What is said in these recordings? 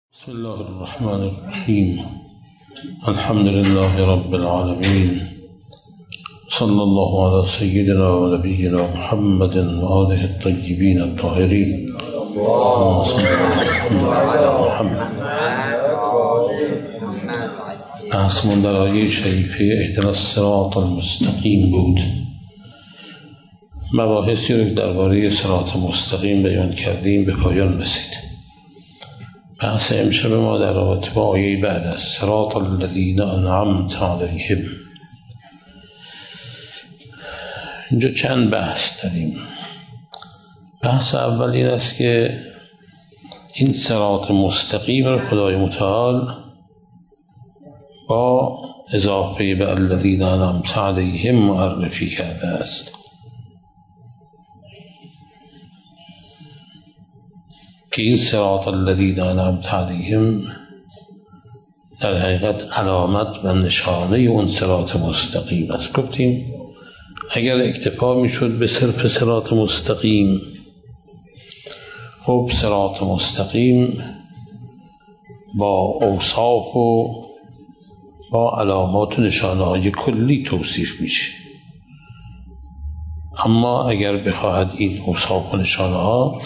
بسم الله الرحمن الرحيم. الحمد لله رب العالمين، صلى الله على سيدنا ونبينا محمد وآله الطيبين الطاهرين. اللهم صل على محمد. بحثمون در آیه شریفه اهدنا الصراط المستقیم بود. مباحثی رو درباره صراط مستقیم بیان کردیم به پایان رسید. بحث امشب ما در رابطه با آیه بعد از صراط الذین انعمت علیهم. اینجا چند بحث داریم. بحث اول این است که این صراط مستقیم رو خدای متعال با اضافه به الذین انعمت علیهم معرفی کرده است که این صراط الذین انعمت علیهم در حقیقت علامت و نشانه اون صراط مستقیم است. گفتیم اگر اکتفا میشد به صرف صراط مستقیم، خب صراط مستقیم با اوصاف و با علامات و نشانه های کلی توصیف میشه، اما اگر بخواهد این اوصاف و نشانه ها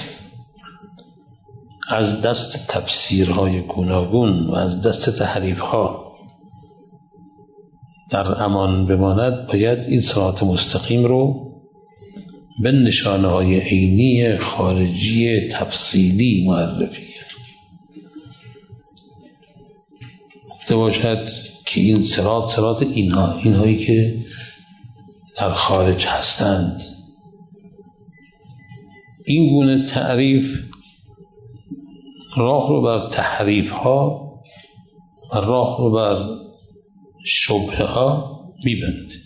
از دست تفسیرهای گوناگون و از دست تحریفها در امان بماند، باید این صراط مستقیم رو به نشانه های عینی خارجی تفصیلی معرفی کرد. گفته باشد که این صراط اینهایی که در خارج هستند. این گونه تعریف راه رو بر تحریف ها و راه رو بر شبهه ها میبند.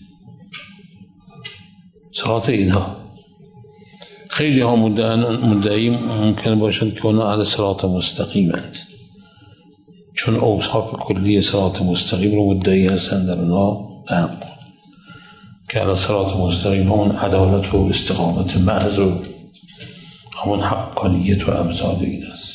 صراط اینها خیلی ها مدعی ممکن باشند که اونا اهل صراط مستقیم هستند، چون اوصاف کلی صراط مستقیم رو مدعی هستند در اونا نقل که اهل صراط مستقیم همون عدالت و استقامت محض و همون حقانیت و امثال این است.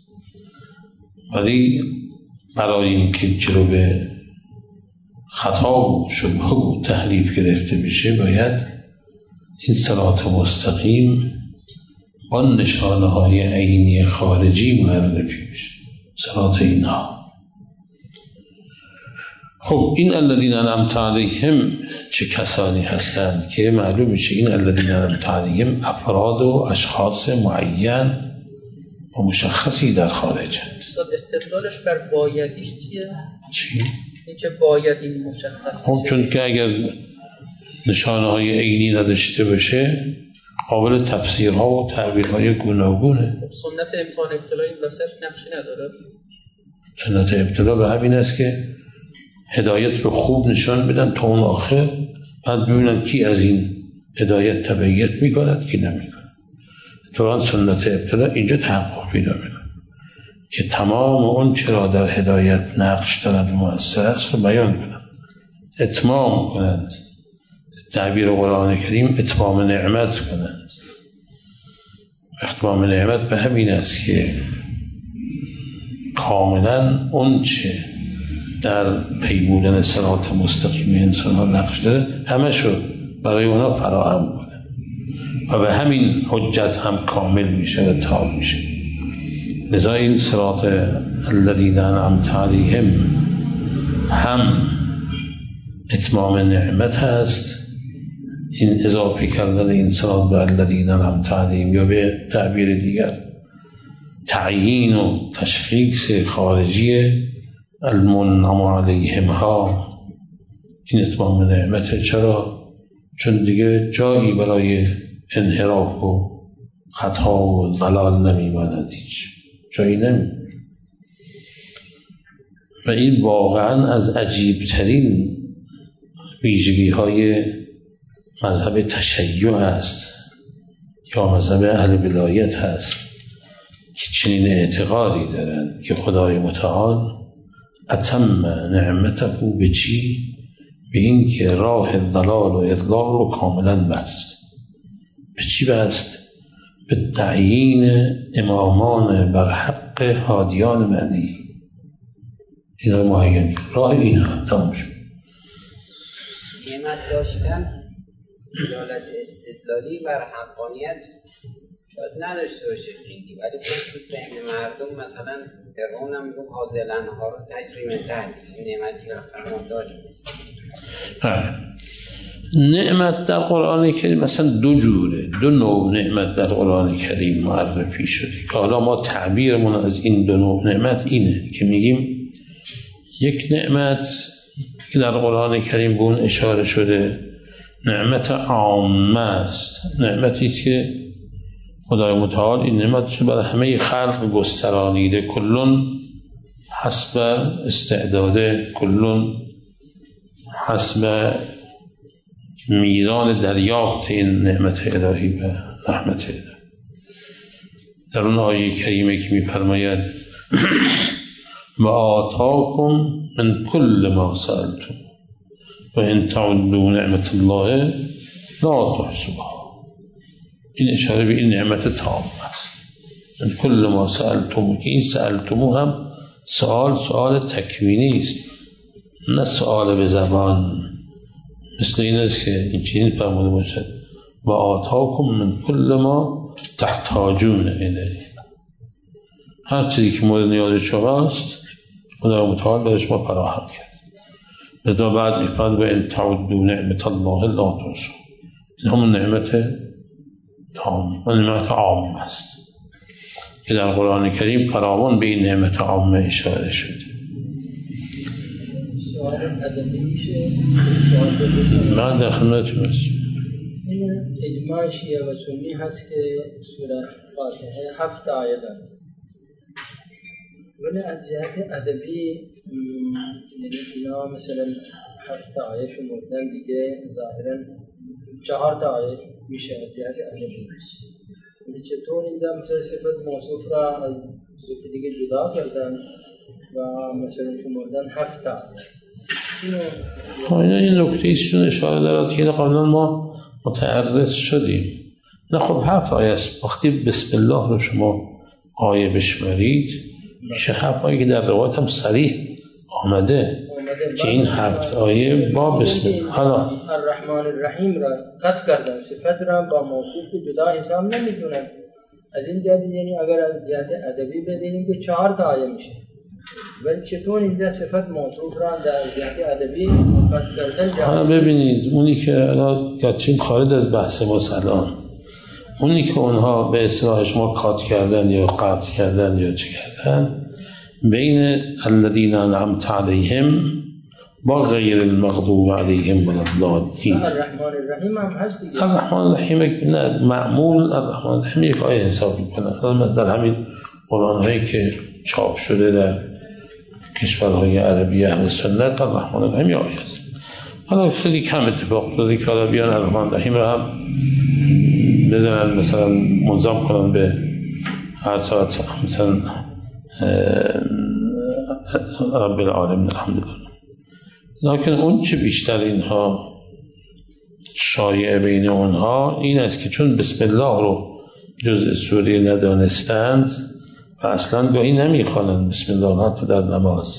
ولی برای اینکه جلو به خطا و شبهه و تحریف گرفته بشه، باید این صراط مستقیم با نشانه های عینی خارجی معرفی بشه. صراط اینها. خب این الذین انعمت علیهم چه کسانی هستند که معلوم میشه این الذین انعمت علیهم افراد و اشخاص معین و مشخصی در خارج هست. استدلالش بر بایدیش چیه؟ چی؟ این چه باید این مشخص خب چون که اگر نشانه های عینی نداشته باشه قابل تفسیرها و تعبیرهای گوناگونه. سنت امتحان ابتلایی واسه نقشی نداره؟ سنت ابتلا به همین است که هدایت رو خوب نشان بدن تا اون آخر، بعد ببینن کی از این هدایت تبعیت میکند کی نمیکند. اتفاقا سنت ابتلا اینجا تحقق پیدا میکنه که تمام اون چرا در هدایت نقش دارد و مؤثر است رو بیان کنند، اتمام کنند، تعبیر قرآن کریم اتمام نعمت کنند. اتمام نعمت به همین است که کاملا اون چه در پیمودن صراط مستقیم انسان ها نقش داره همه شو برای اونا فراهم کنه و به همین حجت هم کامل میشه و تام میشه. لذا این صراط الذین انعمت علیهم هم اتمام نعمت هست، این اضافه کردن این صراط به الذین انعمت علیهم یا به تعبیر دیگر تعیین و تشخیص خارجی المنعم علیهم ها، این اتمام نعمت. چرا؟ چون دیگه جایی برای انحراف و خطا و ضلال نمیماند، هیچ جایی نمیماند. و این واقعا از عجیبترین ویژگی های مذهب تشیع است یا مذهب اهل ولایت هست که چنین اعتقادی دارند که خدای متعال اتم نعمته به چی؟ به این که راه ضلال و اضلال رو کاملا بست. به چی بست؟ به تعیین امامان بر حق حق هادیان معنی اینا معین راه اینا تمام شد. نعمت داشتن دلالت استدلالی بر حقانیت شاید نداشته باشه خیلی، ولی تو ذهن مردم مثلا فرعون هم میگه حاضلنها رو تجریم تحت نعمتی رو فرمان داریم. نعمت در قرآن کریم مثلا دو جوره، دو نوع نعمت در قرآن کریم معرفی شده که حالا ما تعبیرمون از این دو نوع نعمت اینه که میگیم یک نعمت که در قرآن کریم به اون اشاره شده نعمت عامه است، نعمتی است که خدای متعال این نعمت رو برای همه خلق گسترانیده، کلون حسب استعداده، کلون حسب میزان دریافت این نعمت الهی و رحمت الهی. در اون آیه کریمه که می‌فرماید و آتاکم من کل ما سألتم و ان تعدوا نعمت الله لا تحصوها. این اشاره به این نعمت تام است. من کل ما سألتم، که این سألتمو هم سؤال تکوینی است، نه سؤال به زبان. مثل این است که این چیزی فرموده باشد و آتاکم من کل ما تحتاجون الیه، هر چیزی که مورد نیاز شماست خدای متعال برای شما فراهم کرد. لذا بعد میفرماید و ان تعدوا نعمت الله لا تحصوها. این همون نعمت تام و نعمت عام است که در قرآن کریم فراوان به این نعمت عام اشاره شده. سوال ادبی میشه. من در خدمتتون هستم. این اجماع شیعه و سنی هست که سوره فاتحه 7 آیه داره، ولی از جهت ادبی یعنی اینا مثلا 7 آیه شمردن دیگه ظاهرا 4 تا آیه میشه از جهت ادبی. ولی چطور اینجا مثلا صفت موصوف را از صفت دیگه جدا کردن و مثلا شمردن 7 آیه؟ این نکته ایشون اشاره دارد که قبلا ما متعرض شدیم. نه خب 7 آیه است. وقتی بسم الله رو شما آیه بشمرید میشه 7 آیه که در روایت هم صریح آمده که این 7 آیه با بسم الله. حالا الرحمن الرحیم را قطع کردن، صفت را با موصوف جدا حساب نمیتونن. از این جهت یعنی اگر از جهت ادبی ببینیم که 4 تا آیه میشه، ولی چطور اینجا صفت موصوف را در جهت ادبی قطع کردن جا؟ ببینید اونی که الان گرچه خارج از بحث ما الان، اونی که اونها به اصطلاح ما کات کردن یا قطع کردن یا چه کردن بین الذین انعمت علیهم با غیر المغضوب علیهم ولا الضالین. الرحمن الرحیم هم هست دیگه. الرحمن الرحیم نه معمول الرحمن الرحیم یک آیه حساب میکنن. در همین قرآن هایی که چاپ شده در کشورهای عربی اهل سنت الرحمن الرحیم یا آیه است. حالا خیلی کم اتفاق افتاده که حالا بیان الرحمن الرحیم را هم بزنن مثلا منظم کنن به هر ساعت مثلا رب العالمین الحمدلله. لکن اون چه بیشتر اینها شایعه بین اونها این است که چون بسم الله رو جزء سوره ندانستند و اصلا گاهی نمیخوانند بسم الله حتی در نماز،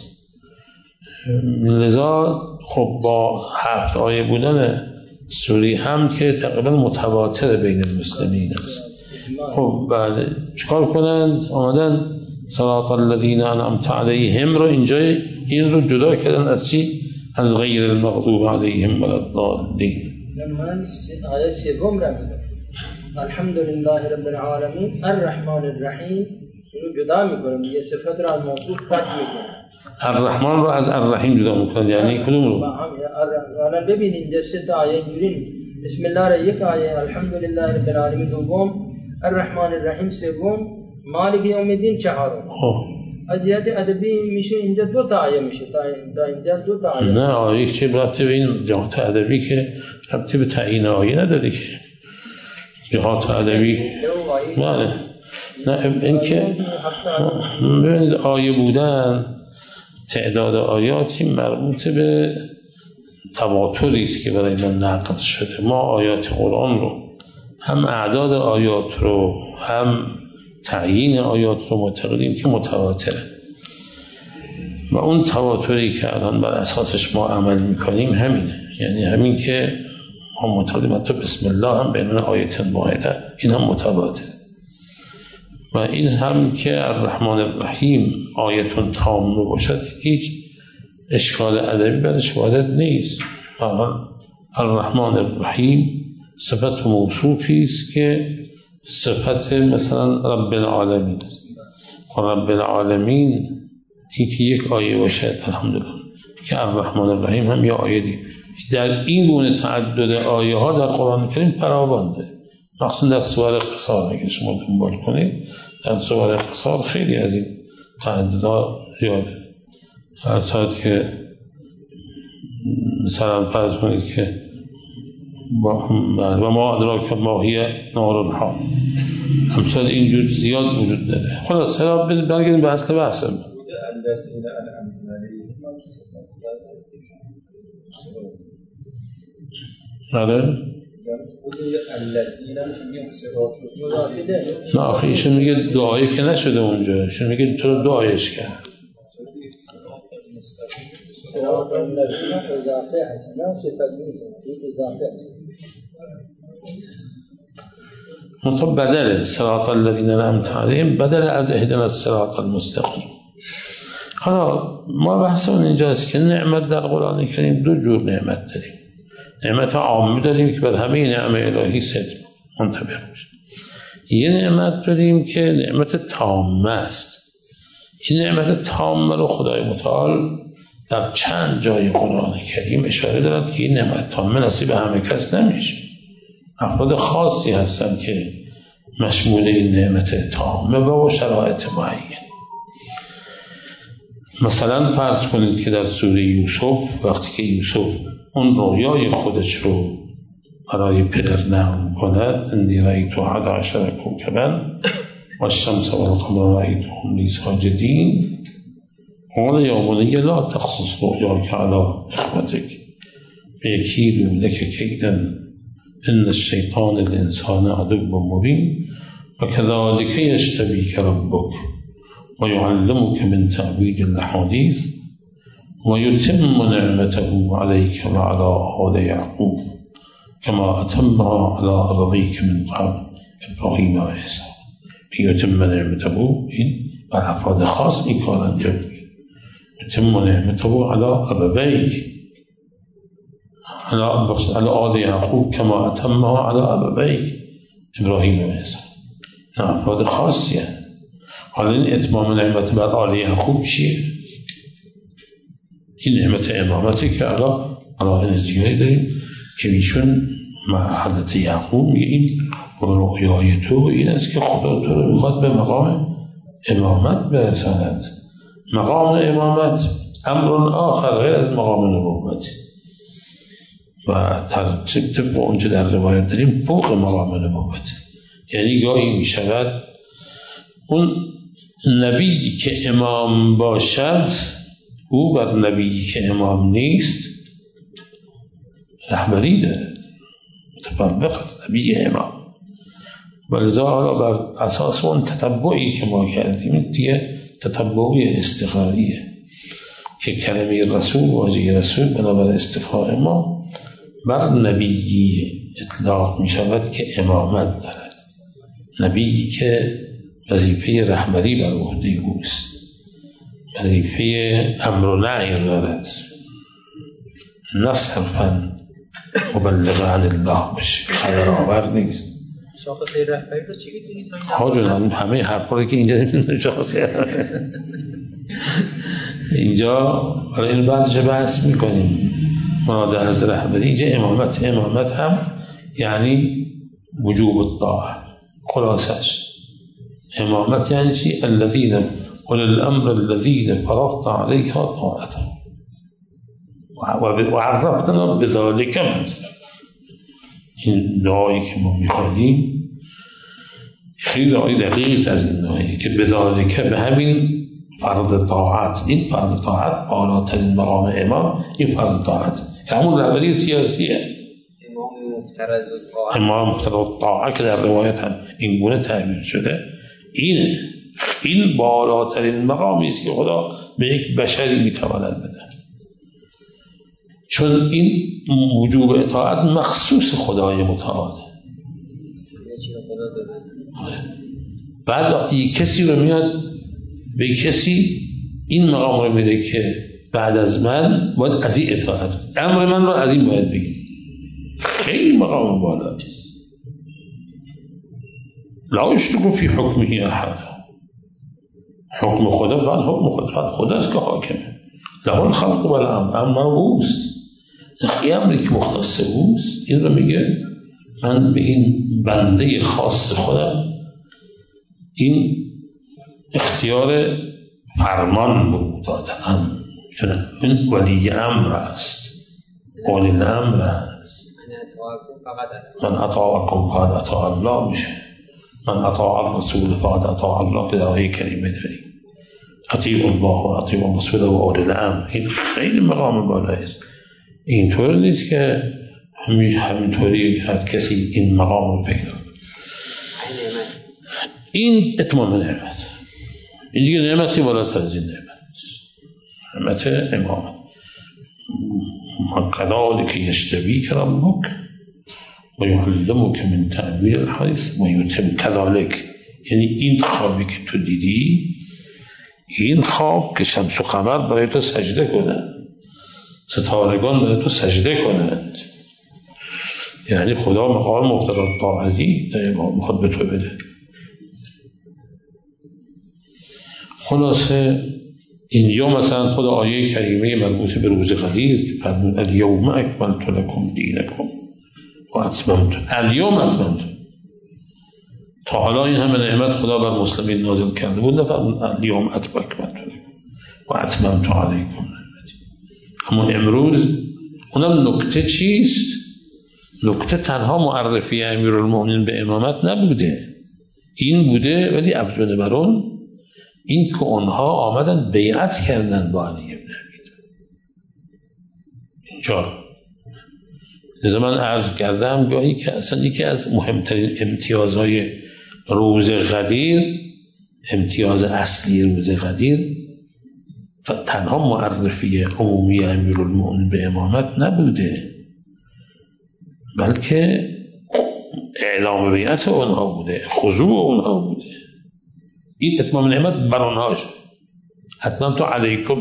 لذا خب با 7 آیه بودن سوره هم که تقریبا متواتر بین المسلمین است. خب بعد چکار کنند؟ آمدن صراط الذین انعمت علیهم رو اینجا این رو جدا کردن از چی؟ از غیر المغضوب علیهم ولا الضالین. من آیه 3 را میگم الحمدلله رب العالمین الرحمن الرحیم رو جدا میکنم، یه صفت را از موصوف قطع میکنم. الرحمن رو از الرحیم جدا میکنن یعنی کدوم رو؟ الان ببینید اینجا 3 آیه اینجوری بسم الله را یک آیه، الحمدلله رب العالمین دوم، الرحمن الرحیم سوم، مالک یوم الدین چهارم. از جهت ادبی میشه اینجا 2 تا آیه میشه تا اینجا 2 تا آیه. نه آیه چه ربطی به این جهات ادبی که ربطی به تعیین آیه نداره که جهات ادبی. نه این که ببینید آیه بودن تعداد آیاتی مربوط به تواتری است که برای ما نقل شده. ما آیات قرآن رو هم اعداد آیات رو هم تعیین آیات رو معتقدیم که متواتره و اون تواتری که الان بر اساسش ما عمل میکنیم همینه، یعنی همین که ما معتقدیم حتی بسم الله هم بین آیت واحده این هم متواتر و این هم که الرحمن الرحیم آیتون تامه باشد هیچ اشکال ادبی برش وارد نیست. الرحمن الرحیم صفت موصوفی است که صفت مثلا رب العالمین است. رب العالمین این که یک آیه باشد الحمدلله که الرحمن الرحیم هم یا آیه دی. در این گونه تعدد آیه ها در قرآن کریم فراوانده، مخصوصا در سور قصار اگه شما دنبال کنید در سور قصار خیلی از این تعددها زیاده. هر ساعت که مثلا فرض کنید که و ما ادراک ماهی نارالحام همچنان اینجور زیاد وجود داره. خلاص سلام برگردیم به اصل بحثم. نه آخه ایشون میگه دعایی که نشده اونجا، ایشون میگه تو دعایش کرد. منطقه بدل صراط الذین انعمت علیهم بدل از اهدنا الصراط المستقیم. حالا ما بحثمون اینجاست که نعمت در قرآن کریم دو جور نعمت داریم. نعمت عامی داریم که بر همه نعمت الهی صدق منطبق میشه. یه نعمت داریم که نعمت تامه است. این نعمت تامه رو خدای متعال در چند جای قرآن کریم اشاره دارد که این نعمت تامه نصیب همه کس نمیشه. افراد خاصی هستند که مشمول این نعمت تامه و شرایط معین. مثلا فرض کنید که در سوره یوسف وقتی که یوسف اون رویای خودش رو برای پدر نقل کند انی رأیت 11 کوکبا والشمس والقمر رأیتهم لی ساجدین قال یا بنی لا تقصص رؤیاک علی اخوتک فیکیدوا لک کیدا ان الشیطان الانسان عدو مبین وكذلك یجتبیک ربک ويعلمك من تأويل الأحاديث ويتم نعمته عليك وعلى آل يعقوب كما أتمها على أبويك من قبل إبراهيم وعيسى. يتم نعمته این بر افراد خاص این کار انجام میده. يتم نعمته على أبويك على آل يعقوب كما أتمها على أبويك إبراهيم وعيسى. این افراد خاصی هست. حالا این اتمام نعمت بر آل یعقوب چیه؟ این نعمت امامتی که الان قرائن زیادی داریم که ایشون حضرت یعقوب میگه این رؤیای تو این است که خدا تو رو میخواد به مقام امامت برساند. مقام امامت امر آخر غیر از مقام نبوت و طبق اونجا در روایت داریم فوق مقام نبوت. یعنی گاهی میشود اون نبی که امام باشد او بر نبی که امام نیست رهبری دارد، متفوق است نبی امام. ولذا حالا بر اساس اون تتبعی که ما کردیم دیگه تتبعی استقراریه که کلمه رسول واژه رسول بنابر استفهام ما بر نبی اطلاق می شود که امامت دارد، نبی که وظیفه رهبری بر عهده اوست، وظیفه امر و نهی دارد، نه صرفاً مبلغ عن الله باشه، خبرآور نیست. شاخصه رهبری رو چی می‌دونید؟ حاجون همه حرفایی که اینجا نمی‌دونید شاخصه اینجا حالا این بعدش بحث می‌کنیم. مراد از رهبری اینجا امامت هم یعنی وجوب الطاعه. خلاصش امامت یعنی چی؟ الذين اولي الامر الذين فرضت عليها طاعتهم وعرفتنا بذلك مثلا. این دعایی که ما می‌خونیم خیلی دعای دقیق از این دعایی که بذلك به همین فرض طاعت، این فرض طاعت بالاترین مقام امام این فرض طاعت که همون رهبری سیاسیه. امام مفترض الطاعه که در روایت هم این گونه تعبیر شده این بالاترین مقامی است که خدا به یک بشری میتواند بده، چون این وجوب اطاعت مخصوص خدای متعاله. بعد وقتی کسی رو میاد به کسی این مقام رو میده که بعد از من باید از این اطاعت، امر من رو از این باید بگید، خیلی مقام بالا است. لا یشرک فی حکمه احد، حکم خدا بعد حکم خداست که حاکمه. له الخلق و الامر، امر اوست، امری که مختص اوست. این رو میگه من به این بنده خاص خودم این اختیار فرمان دادم، چون این ولی امر است، ولی امر است. من اطاعکم فقد اطاع الله میشه، من اطاع الرسول فقد اطاع الله که در آیه کریمه داریم، اطیعوا الله و اطیعوا الرسول و اولی الامر. این خیلی مقام بالایی است. اینطور نیست که همینطوری هر کسی این مقام رو پیدا کنه. این اتمام نعمت. این دیگه نعمتی بالاتر از این نعمت امامت. کذالک یجتبیک ربک و یعلمک من تأویل الحدیث و یتم. کذالک یعنی این خوابی که تو دیدی، این خواب که شمس و قمر برای تو سجده کنند، ستارگان برای تو سجده کنند، یعنی خدا مقام مقتضی طاعتی میخواد به تو بده. خلاصه این یا مثلا خدا آیه کریمه مربوط به روز قدیر که فرمود الیوم اکملت لکم دینکم و اتممت. الیوم اتممت. تا حالا این همه نعمت خدا بر مسلمین نازل کرده بود، نفرمود الیوم اکملت لکم و اتممت علیکم. همون امروز. اونم نکته چیست؟ نکته تنها معرفی امیرالمومنین به امامت نبوده، این بوده ولی افزون بر اون این که اونها آمدن بیعت کردن با علی ابن ابی طالب. اینجا لذا من عرض کردم گاهی که اصلا یکی از مهمترین امتیازهای روز قدیر، امتیاز اصلی روز قدیر، تنها معرفی عمومی امیرالمومنین به امامت نبوده، بلکه اعلام بیعت اونها بوده، خضوع اونها بوده. این اتمام نعمت بر اونها شد. اتممت علیکم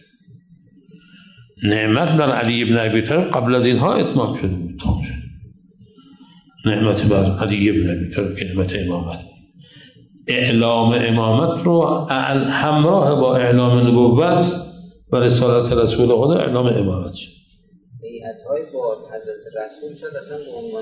نعمت بر علی ابن ابی طالب قبل از اینها اتمام شده بود، تمام شد. نعمت بر علی ابن ابی طالب که نعمت امامت، اعلام امامت رو همراه با اعلام نبوت و رسالت رسول خدا اعلام امامت شد. بیعت‌های با حضرت رسول شد اصلا به عنوان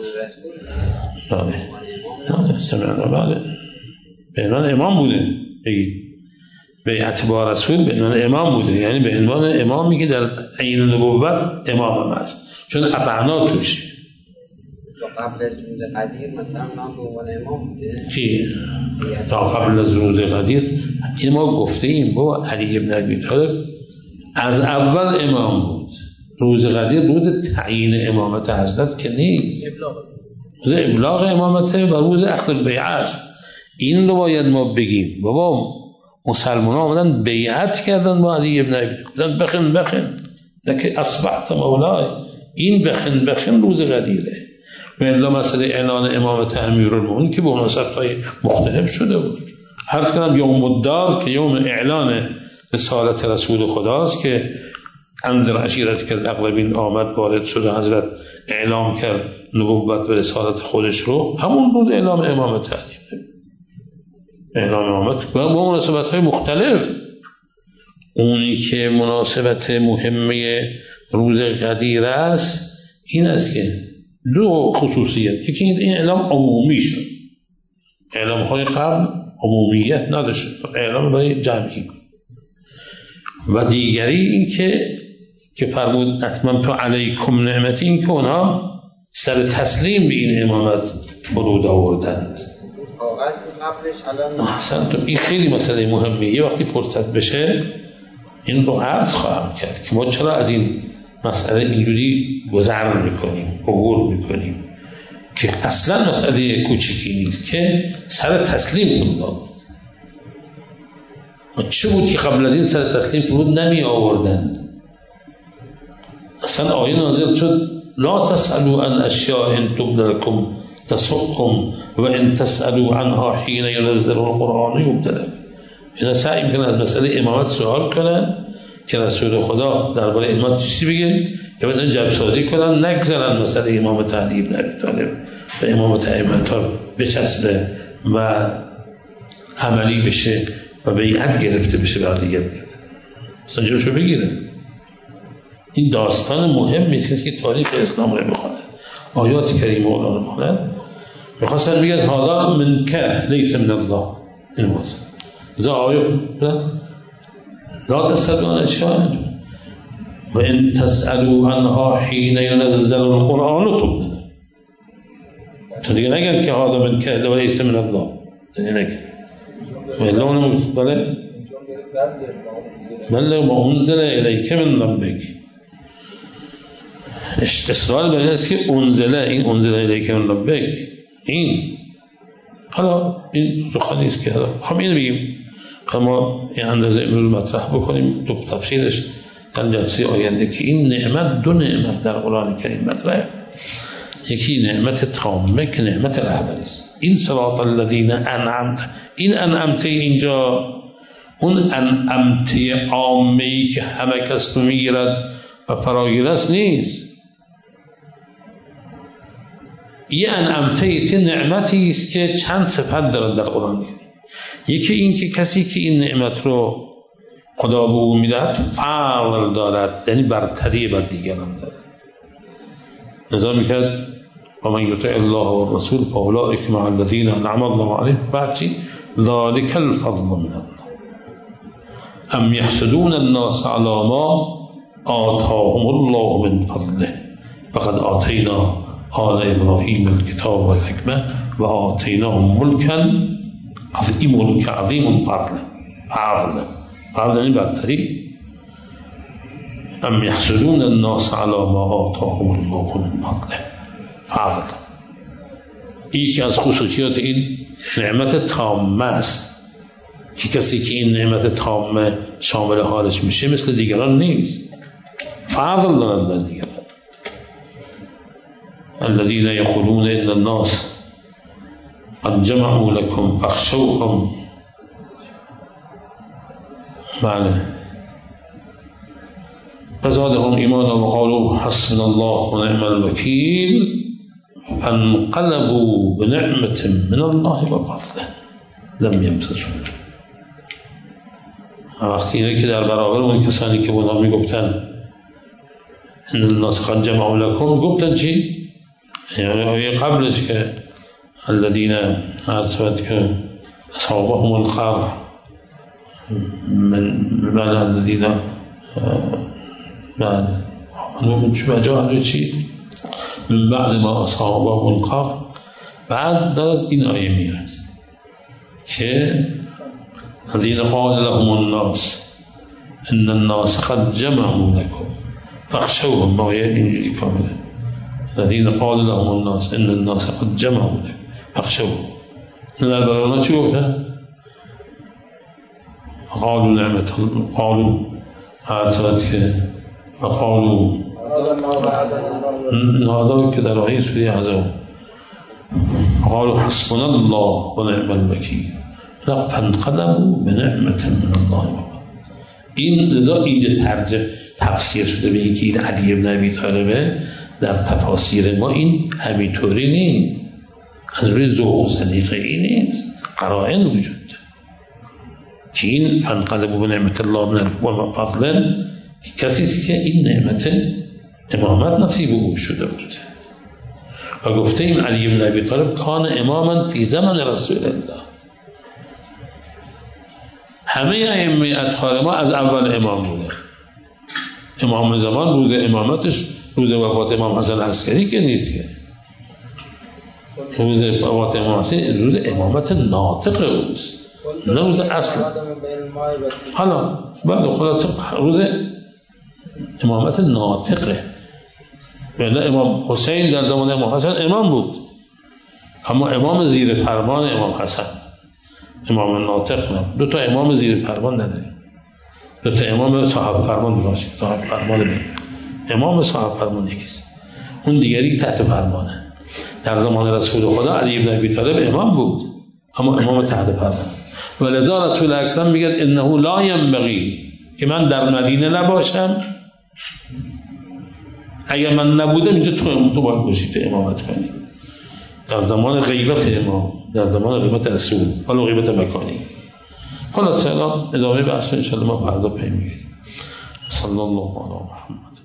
رسول. نه سمعنا بله به عنوان امام بوده. بیعت با رسول به عنوان امام بوده، یعنی به عنوان امامی که در عین نبوت امام هم هست، چون اطعنا توش. قبل از روز قدیر مثلا نام به عنوان امام بوده چی؟ تا قبل از روز قدیر این ما گفته ایم با علی ابن ابی طالب از اول امام بود. روز قدیر روز تعیین امامت حضرت که نیست، روز ابلاغ امامته و روز اخذ بیعت. این رو باید ما بگیم بابا مسلمان ها آمدن بیعت کردن با علی ابن ابی طالب، بخن لکه اصبحت مولای، این بخن روز قدیره. و الا مسئله اعلان امامت امیرالمومنین که به مناسبت‌های مختلف شده بود. عرض کردم یوم الدار که یوم اعلان رسالت رسول خداست که انذر عشیرتک الاقربین آمد وارد شد، حضرت اعلام کرد نبوت و رسالت خودش رو، همون بود اعلام امامت علی. اعلام امامت با مناسبت‌های مختلف. اونی که مناسبت مهمه روز قدیر است این است که دو خصوصیت، یکی این اعلام عمومی شد، اعلام‌های قبل عمومیت نداشت، اعلام برای جمعی. و دیگری این که فرمود اتممت علیکم نعمتی، این که اونها سر تسلیم به این امامت فرود آوردند. احسنتم. این خیلی مسئله مهمه، یه وقتی فرصت بشه این رو عرض خواهم کرد که ما چرا از این مسئله اینجوری گذر میکنیم، عبور میکنیم، که اصلا مسئله کوچیکی نیست، که سر تسلیم کنید. و چه بود که قبل از این سر تسلیم فرود نمی آوردند؟ اصلا آیه نازل شد لا تسألوا عن اشیاء ان تبد لكم تسؤكم و ان تسألوا عنها حين ينزل القرآن یبد لكم. اینا سعی میکنن از مسئله امامت سوال کنن که رسول خدا درباره امامت چیزی بگه که بعد جلب سازی کنن، نگذارن مسئله امامت علی بن ابی طالب و امامت ائمه بچسبه و عملی بشه و بیعت گرفته بشه به علی بن سنجرشو بگیره. این داستان مهمی است که تاریخ اسلام رو میخونه. آیات کریمه رو میخونه. میخواستن بگن هذا من که لیس من الله. این موضوع ذا آیه لا تسألوا عن اشیاء و ان تسألوا عنها حين ينزل القرآن تبد. تو دیگه نگن که هذا من که لیس من الله. دیگه نگن. ولونه بله ما انزل الیک من ربک. اصرار بر این است که این انزل الیک من ربک، این حالا این سخنی است که حالا خب اینو بگیم، اما این اندازه امروز مطرح بکنیم تو تفسیرش در جلسه آینده که این نعمت، دو نعمت در قرآن کریم مطرحه. یکی نعمت تامه که نعمت رهبری است. این صراط الذین انعمت، این انعمت اینجا اون انعمت عامی که همه کس رو میگیرد و فراگیر است نیست. یه انعمته است، نعمتی است که چند صفت دارد در قرآن کریم. یکی این که کسی که این نعمت رو خدا به او میدهد فضل دارد، یعنی برتری بر دیگران دارد. لذا میگه و من یطع الله و الرسول فاولئک مع الذین انعم الله علیهم بعد چی؟ ذلک الفضل من الله ام یحسدون الناس علی ما آتاهم الله من فضله فقد آتینا آل ابراهیم الکتاب و الحکمه و آتیناهم ملکا عظیم، ملک عظیم فضل یعنی برتری. ام یحسدون الناس علی ما آتاهم الله من فضله فضل. این که از خصوصیات این نعمت تامه است که کسی که این نعمت تامه شامل حالش میشه مثل دیگران نیست، فضل دارد بر دیگران. الذين يقولون ان الناس قد جمعوا لكم فاخشوهم بله فزادهم ایمانا وقالوا حسبنا الله ونعم الوکیل فانقلبوا بنعمة من الله وفضله لم يمسسهم. وقتی اینه که در برابر اون کسانی که اونا میگفتن ان الناس قد جمعوا لكم گفتن چی؟ یعنی قبلش که الذين عرفت که اصابهم القرح من الذين من شو جاء چی من بعد ما اصابهم القرح. بعد داد این آیه میاد که الذين قال لهم الناس ان الناس قد جمعوا لكم فاخشوهم. آیه اینجوری کامله الذين قال لهم الناس ان الناس قد جمعوا لكم فاخشوهم. در برابر چی گفتن؟ قالوا نعمت قالوا عرفت که وقالوا هذا که در آیه سوره احزاب قالوا حسبنا الله ونعم الوکیل فانقلبوا بنعمة من الله. این لذا اینجا تفسیر شده به اینکه این علی بن ابی طالبه. در تفاسیر ما این همینطوری نیست، از روی ذوق و سلیقه این نیست، قرائن وجود داره که این فانقلبوا بنعمة الله و فضلا کسی است که این نعمت امامت نصیب او شده بوده و گفته این علی بن ابی طالب کان اماما فی زمان رسول الله. همه ائمه اطهار ما از اول امام بوده. امام زمان روز امامتش روز وفات امام حسن عسکری که نیست، که روز وفات امام حسن روز امامت ناطق اوست، نه روز اصل. حالا بعد خلاص روز امامت ناطقه. بله امام حسین در زمان امام حسن امام بود، اما امام زیر فرمان امام حسن. امام ناطق نه. 2 تا امام زیر فرمان نداریم، 2 تا امام صاحب فرمان باشید. صاحب فرمان بید. امام صاحب فرمان یکیست، اون دیگری تحت فرمانه. در زمان رسول خدا علی بن ابی طالب امام بود، اما امام تحت فرمان. ولذا رسول اکرم میگه انه لا ینبغی که من در مدینه نباشم، اگر من نبودم اینجا تو باید باشی، تو امامت کنی در زمان غیبت امام، در زمان غیبت رسول، ولی غیبت مکانی. خلاص الان ادامه بحث انشاءالله ما فردا پی میگیریم. صلی الله علی محمد.